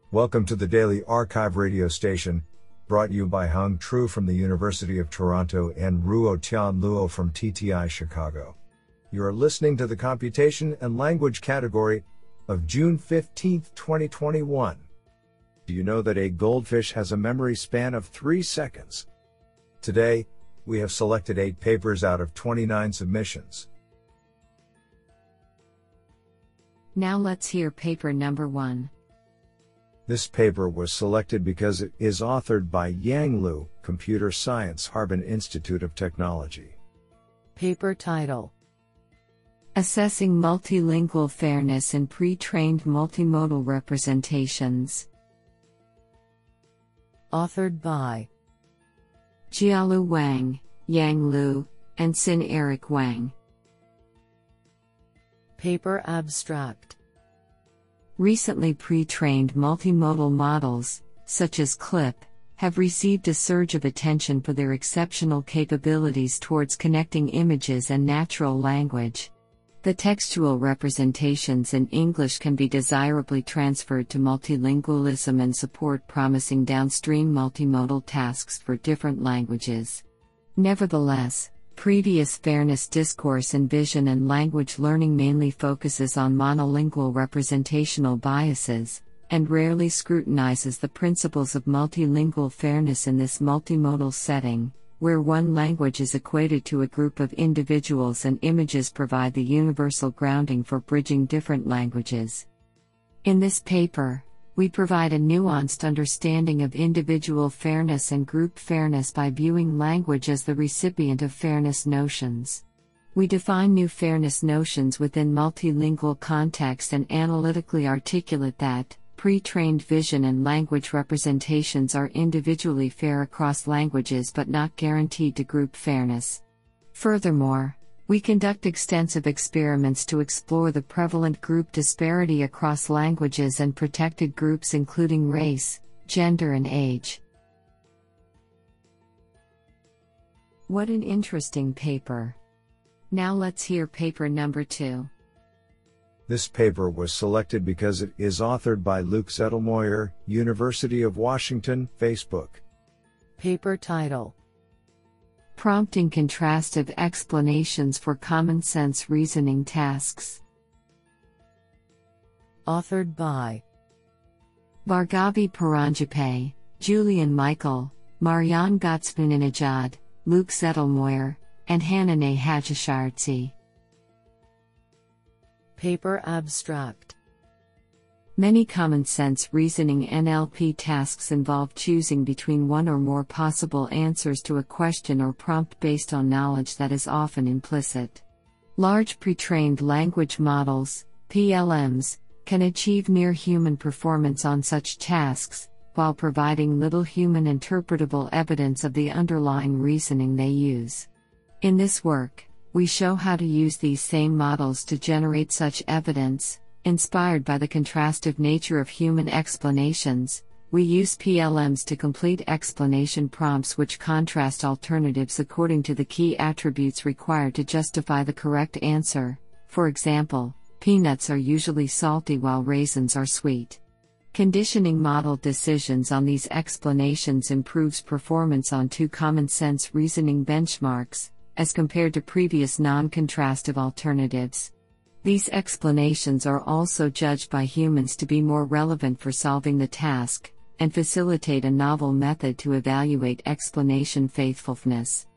Welcome to the Daily Archive radio station, brought you by Hung Tru from the University of Toronto and Ruo Tian Luo from TTI Chicago. You are listening to the Computation and Language category of June 15, 2021. Do you know that a goldfish has a memory span of 3 seconds? Today, we have selected 8 papers out of 29 submissions. Now let's hear paper number 1. This paper was selected because it is authored by Yang Liu, Computer Science, Harbin Institute of Technology. Paper title: Assessing Multilingual Fairness in Pre-trained Multimodal Representations. Authored by Jialu Wang, Yang Liu, and Sin Eric Wang. Paper abstract: Recently pre-trained multimodal models, such as CLIP, have received a surge of attention for their exceptional capabilities towards connecting images and natural language. The textual representations in English can be desirably transferred to multilingualism and support promising downstream multimodal tasks for different languages. Nevertheless, previous fairness discourse in vision and language learning mainly focuses on monolingual representational biases, and rarely scrutinizes the principles of multilingual fairness in this multimodal setting, where one language is equated to a group of individuals and images provide the universal grounding for bridging different languages. In this paper, we provide a nuanced understanding of individual fairness and group fairness by viewing language as the recipient of fairness notions. We define new fairness notions within multilingual context and analytically articulate that pre-trained vision and language representations are individually fair across languages but not guaranteed to group fairness. Furthermore, we conduct extensive experiments to explore the prevalent group disparity across languages and protected groups including race, gender and age. What an interesting paper. Now let's hear paper number 2. This paper was selected because it is authored by Luc Zettelmoyer, University of Washington, Facebook. Paper title: Prompting Contrastive Explanations for Common Sense Reasoning Tasks. Authored by Bhargavi Paranjape, Julian Michael, Marianne Gottsvaninejad, Luc Zettelmoyer, and Hanane Hajishartsi. Paper abstract: Many common-sense reasoning NLP tasks involve choosing between one or more possible answers to a question or prompt based on knowledge that is often implicit. Large pre-trained language models, PLMs, can achieve near-human performance on such tasks, while providing little human interpretable evidence of the underlying reasoning they use. In this work, we show how to use these same models to generate such evidence. Inspired by the contrastive nature of human explanations, we use PLMs to complete explanation prompts which contrast alternatives according to the key attributes required to justify the correct answer. For example, peanuts are usually salty while raisins are sweet. Conditioning model decisions on these explanations improves performance on 2 common-sense reasoning benchmarks, as compared to previous non-contrastive alternatives. These explanations are also judged by humans to be more relevant for solving the task, and facilitate a novel method to evaluate explanation faithfulness.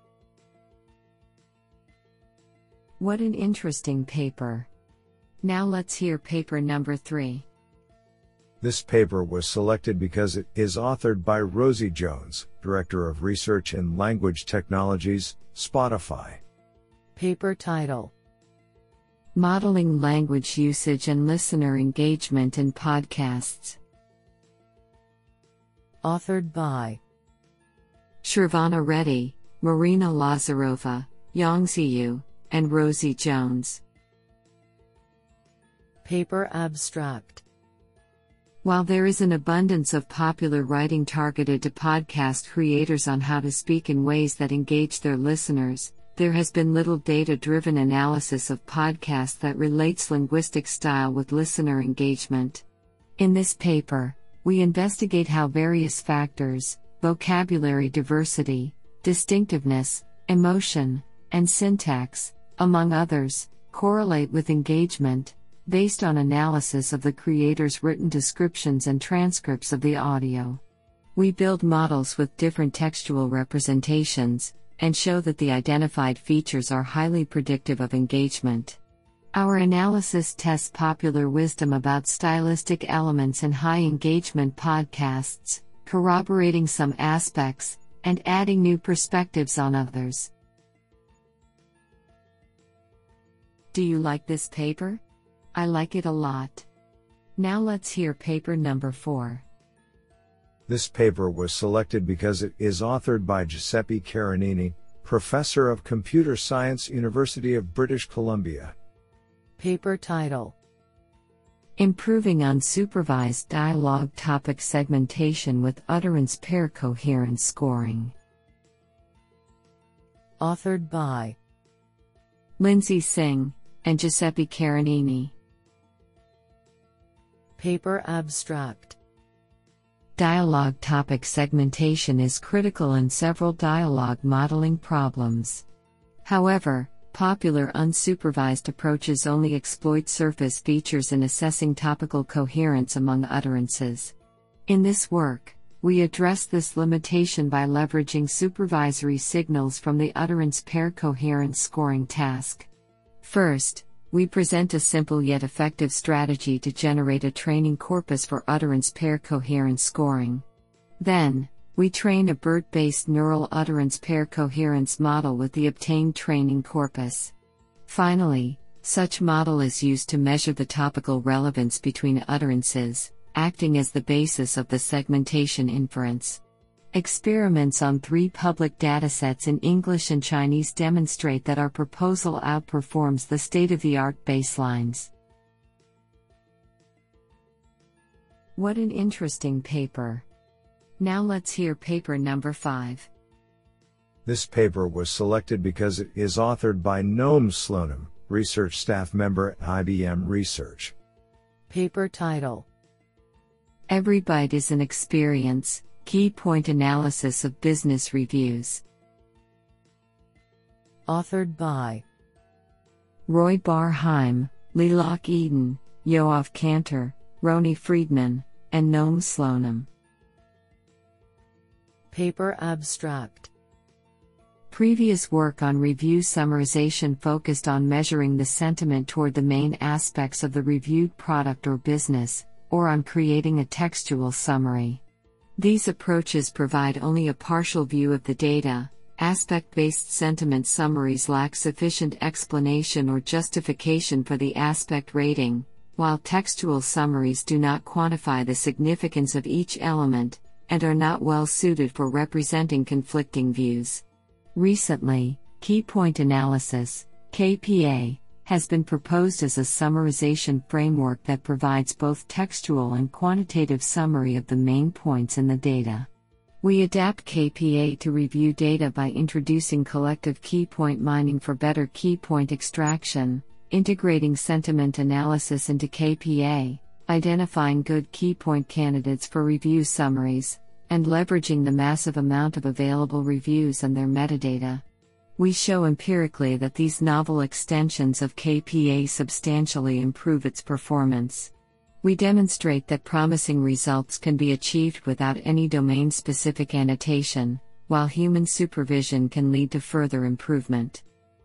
What an interesting paper. Now let's hear paper number 3. This paper was selected because it is authored by Rosie Jones, Director of Research in Language Technologies, Spotify. Paper title: Modeling Language Usage and Listener Engagement in Podcasts. Authored by Shravana Reddy, Marina Lazarova, Yongziyu, and Rosie Jones. Paper abstract: While there is an abundance of popular writing targeted to podcast creators on how to speak in ways that engage their listeners, there has been little data-driven analysis of podcasts that relates linguistic style with listener engagement. In this paper, we investigate how various factors, vocabulary diversity, distinctiveness, emotion, and syntax, among others, correlate with engagement, based on analysis of the creator's written descriptions and transcripts of the audio. We build models with different textual representations, and show that the identified features are highly predictive of engagement. Our analysis tests popular wisdom about stylistic elements in high engagement podcasts, corroborating some aspects, and adding new perspectives on others. Do you like this paper? I like it a lot. Now let's hear paper number 4. This paper was selected because it is authored by Giuseppe Caronini, Professor of Computer Science, University of British Columbia. Paper title: Improving Unsupervised Dialogue Topic Segmentation with Utterance Pair Coherence Scoring. Authored by Lindsay Singh and Giuseppe Caronini. Paper abstract: Dialogue topic segmentation is critical in several dialogue modeling problems. However, popular unsupervised approaches only exploit surface features in assessing topical coherence among utterances. In this work, we address this limitation by leveraging supervisory signals from the utterance pair coherence scoring task. First, we present a simple yet effective strategy to generate a training corpus for utterance pair coherence scoring. Then, we train a BERT-based neural utterance pair coherence model with the obtained training corpus. Finally, such model is used to measure the topical relevance between utterances, acting as the basis of the segmentation inference. Experiments on 3 public datasets in English and Chinese demonstrate that our proposal outperforms the state-of-the-art baselines. What an interesting paper! Now let's hear paper number 5. This paper was selected because it is authored by Noam Slonim, research staff member at IBM Research. Paper title: Every Byte is an Experience, Key Point Analysis of Business Reviews. Authored by Roy Barheim, Lilach Eden, Yoav Cantor, Roni Friedman, and Noam Slonim. Paper abstract: Previous work on review summarization focused on measuring the sentiment toward the main aspects of the reviewed product or business, or on creating a textual summary. These approaches provide only a partial view of the data. Aspect-based sentiment summaries lack sufficient explanation or justification for the aspect rating, while textual summaries do not quantify the significance of each element, and are not well suited for representing conflicting views. Recently, Key Point Analysis, KPA, has been proposed as a summarization framework that provides both textual and quantitative summary of the main points in the data. We adapt KPA to review data by introducing collective key point mining for better key point extraction, integrating sentiment analysis into KPA, identifying good key point candidates for review summaries, and leveraging the massive amount of available reviews and their metadata. We show empirically that these novel extensions of KPA substantially improve its performance. We demonstrate that promising results can be achieved without any domain-specific annotation, while human supervision can lead to further improvement.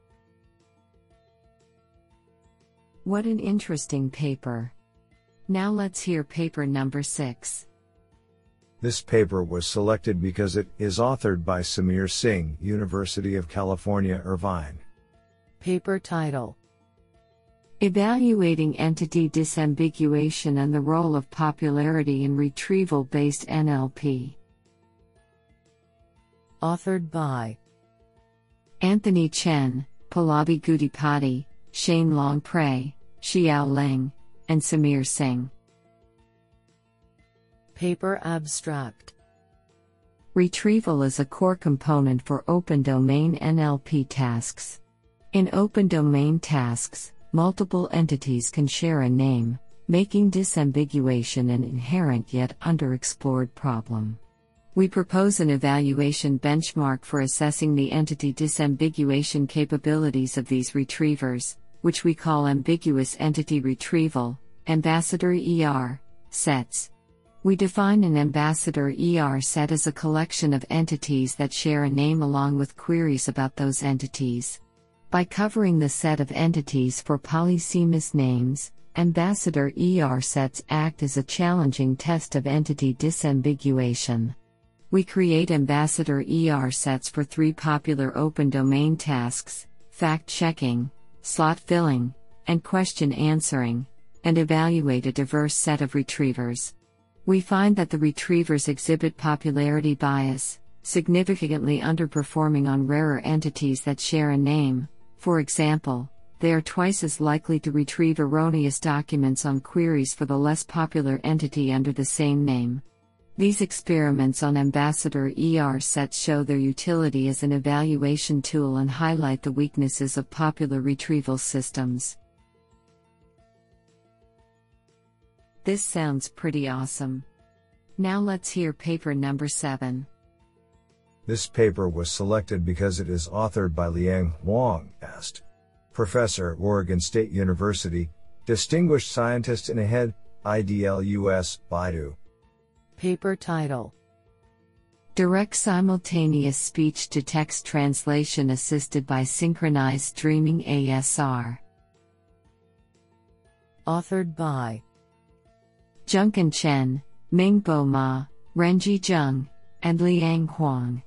What an interesting paper! Now let's hear paper number 6. This paper was selected because it is authored by Samir Singh, University of California, Irvine. Paper title: Evaluating Entity Disambiguation and the Role of Popularity in Retrieval-Based NLP. Authored by Anthony Chen, Pallavi Gudipati, Shane Longpre, Xiao Leng, and Samir Singh. Paper abstract: Retrieval is a core component for open domain NLP tasks. In open domain tasks, multiple entities can share a name, making disambiguation an inherent yet underexplored problem. We propose an evaluation benchmark for assessing the entity disambiguation capabilities of these retrievers, which we call ambiguous entity retrieval, ambassador ER, sets. We define an ambassador ER set as a collection of entities that share a name along with queries about those entities. By covering the set of entities for polysemous names, ambassador ER sets act as a challenging test of entity disambiguation. We create ambassador ER sets for 3 popular open domain tasks: fact-checking, slot filling, and question answering, and evaluate a diverse set of retrievers. We find that the retrievers exhibit popularity bias, significantly underperforming on rarer entities that share a name. For example, they are twice as likely to retrieve erroneous documents on queries for the less popular entity under the same name. These experiments on ambassador ER sets show their utility as an evaluation tool and highlight the weaknesses of popular retrieval systems. This sounds pretty awesome. Now let's hear paper number 7. This paper was selected because it is authored by Liang Huang, Est. Professor, Oregon State University, Distinguished Scientist in AHEAD, IDLUS, Baidu. Paper title: Direct Simultaneous Speech-to-Text Translation Assisted by Synchronized Streaming ASR. Authored by Junken Chen, Mingbo Ma, Renji Zheng, and Liang Huang.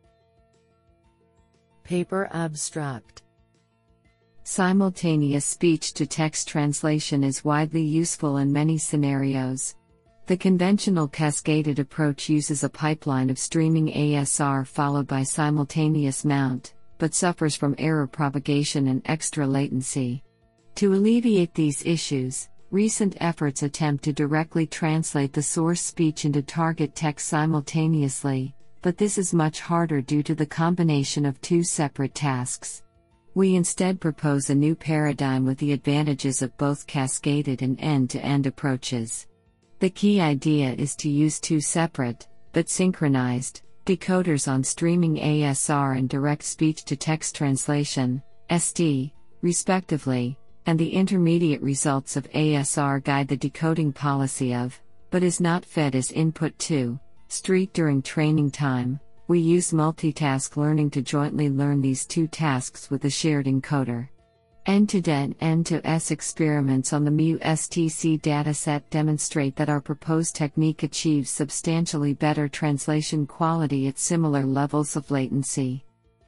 Paper abstract: Simultaneous speech-to-text translation is widely useful in many scenarios. The conventional cascaded approach uses a pipeline of streaming ASR followed by simultaneous mount, but suffers from error propagation and extra latency. To alleviate these issues, recent efforts attempt to directly translate the source speech into target text simultaneously, but this is much harder due to the combination of 2 separate tasks. We instead propose a new paradigm with the advantages of both cascaded and end-to-end approaches. The key idea is to use 2 separate, but synchronized, decoders on streaming ASR and direct speech-to-text translation, ST, respectively, and the intermediate results of ASR guide the decoding policy of, but is not fed as input to, street during training time. We use multitask learning to jointly learn these 2 tasks with a shared encoder. End-to-end end-to-S experiments on the MU-STC dataset demonstrate that our proposed technique achieves substantially better translation quality at similar levels of latency.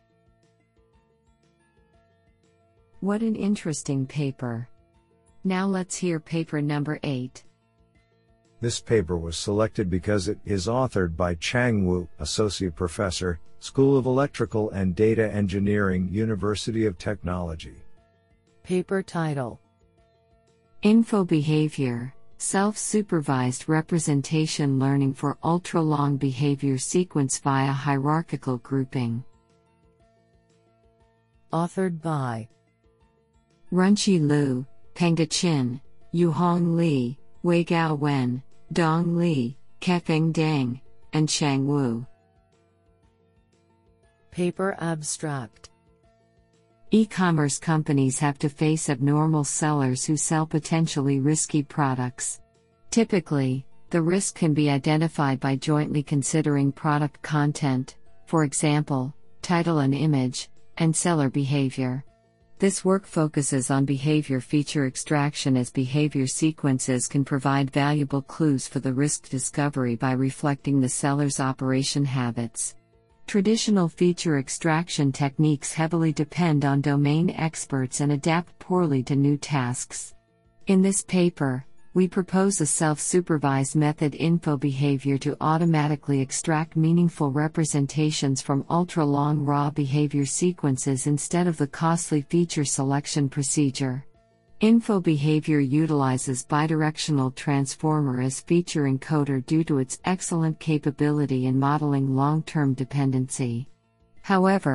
What an interesting paper. Now let's hear paper number 8. This paper was selected because it is authored by Chang Wu, Associate Professor, School of Electrical and Data Engineering, University of Technology. Paper title: Info Behavior, Self-Supervised Representation Learning for Ultra-Long Behavior Sequence via Hierarchical Grouping. Authored by Runqi Liu, Pengda Qin, Yuhong Li, Weigao Wen, Dong Li, Kefeng Deng, and Chang Wu. Paper abstract: E-commerce companies have to face abnormal sellers who sell potentially risky products. Typically, the risk can be identified by jointly considering product content, for example, title and image, and seller behavior. This work focuses on behavior feature extraction, as behavior sequences can provide valuable clues for the risk discovery by reflecting the seller's operation habits. Traditional feature extraction techniques heavily depend on domain experts and adapt poorly to new tasks. In this paper, we propose a self-supervised method, info behavior, to automatically extract meaningful representations from ultra-long raw behavior sequences instead of the costly feature selection procedure. Info behavior utilizes bidirectional transformer as feature encoder due to its excellent capability in modeling long-term dependency. However,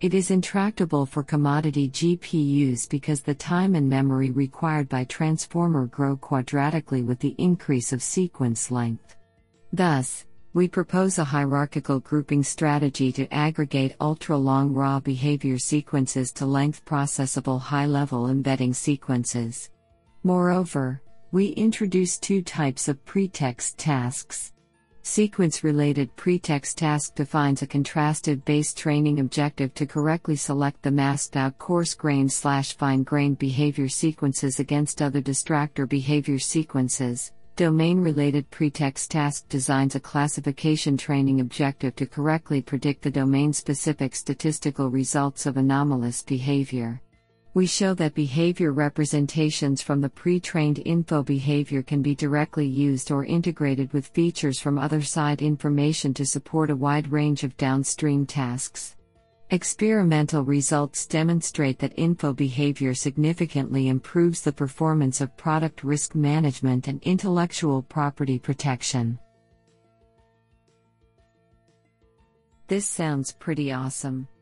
It is intractable for commodity GPUs because the time and memory required by transformer grow quadratically with the increase of sequence length. Thus, we propose a hierarchical grouping strategy to aggregate ultra-long raw behavior sequences to length processable high-level embedding sequences. Moreover, we introduce two types of pretext tasks. Sequence-related pretext task defines a contrasted base training objective to correctly select the masked-out coarse-grained/fine-grained behavior sequences against other distractor behavior sequences. Domain-related pretext task designs a classification training objective to correctly predict the domain-specific statistical results of anomalous behavior. We show that behavior representations from the pre-trained info behavior can be directly used or integrated with features from other-side information to support a wide range of downstream tasks. Experimental results demonstrate that info behavior significantly improves the performance of product risk management and intellectual property protection. This sounds pretty awesome.